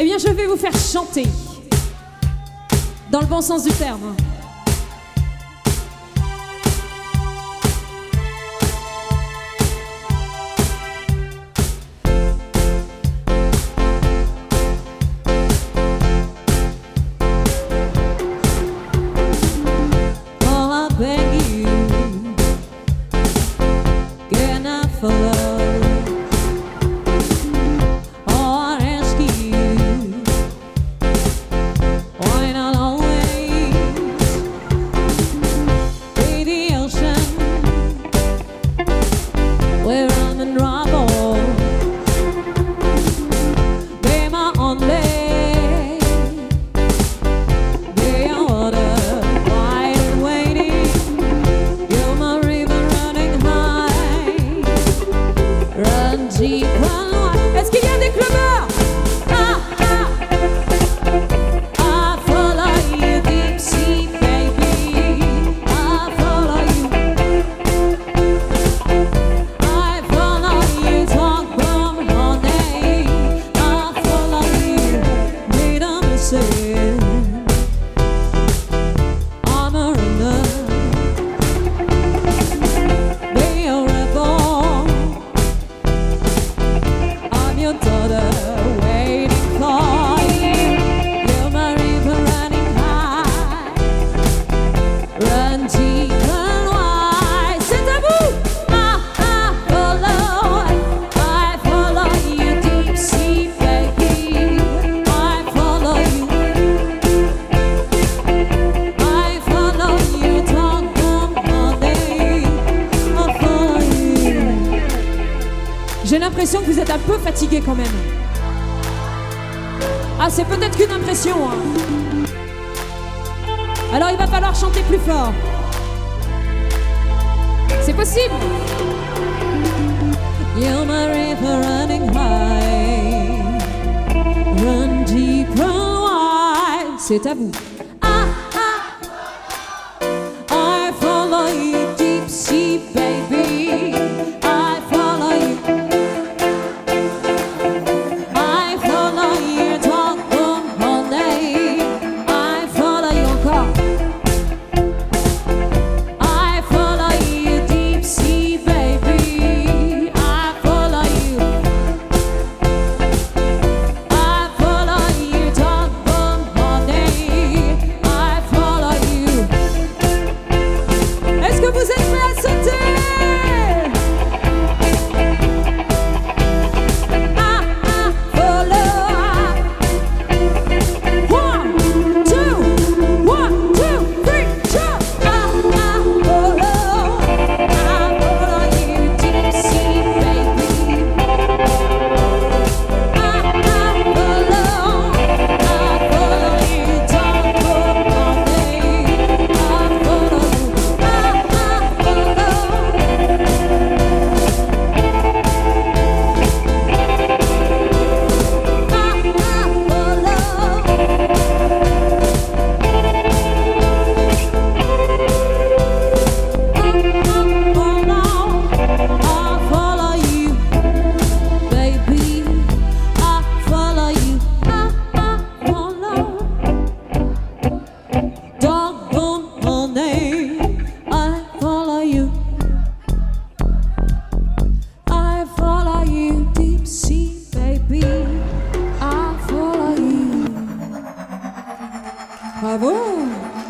Eh bien, je vais vous faire chanter, dans le bon sens du terme. Oh, I beg you, can I follow? Est-ce qu'il y a des clubbers? I follow you, deep sea baby. I follow you. I follow you, talk from honey. I follow you, made a mistake. I'm a runner. Be a rebel. I'm your daughter, waiting for you. You're my river running high. Run deep and wide. C'est à vous! I follow you, deep sea baby. I follow you. I follow you, talk from honey. I follow you. J'ai l'impression que vous êtes un peu fatigué quand même. Ah, c'est peut-être qu'une impression, hein. Alors il va falloir chanter plus fort. C'est possible. You're my river running high. Run deep, run wide. C'est à vous. I follow you, deep sea baby. I follow you. I follow you, talk from honey. I follow you encore. I follow you, deep sea baby. I follow you. I follow you, talk from honey. I follow you. Est-ce que vous êtes prêts à sauter? Bravo!